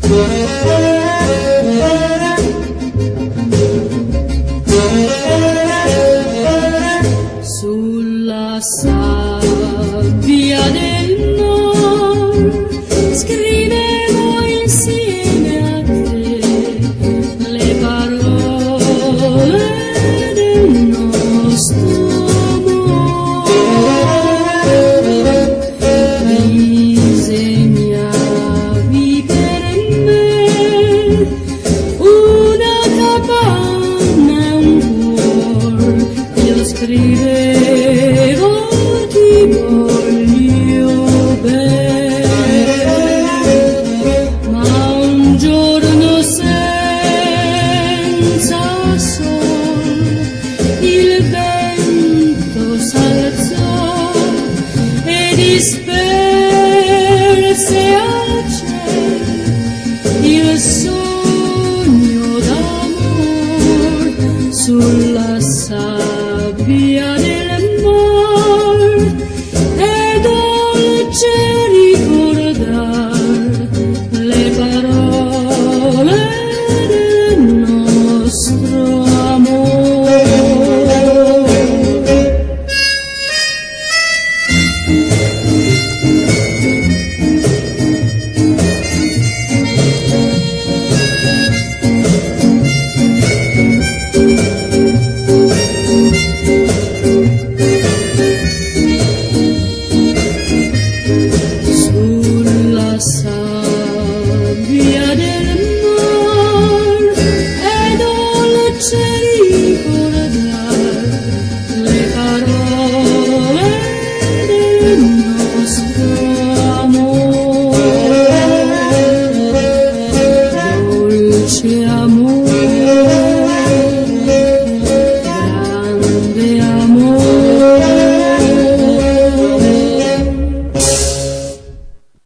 Sulla sabbia del mar scrivevo insieme a te le parole del nostro amore. Disegnavi per me una capanna e un cuore, io scrivevo ti voglio bene, ma un giorno senza sole il vento s'alzò e disperse al cielo il sogno d'amor. Sulla sabbia del mar è dolce ricordar le parole del nostro amore. Sulla sabbia del mar è dolce ricordar le parole del nostro amore. Dolce amore.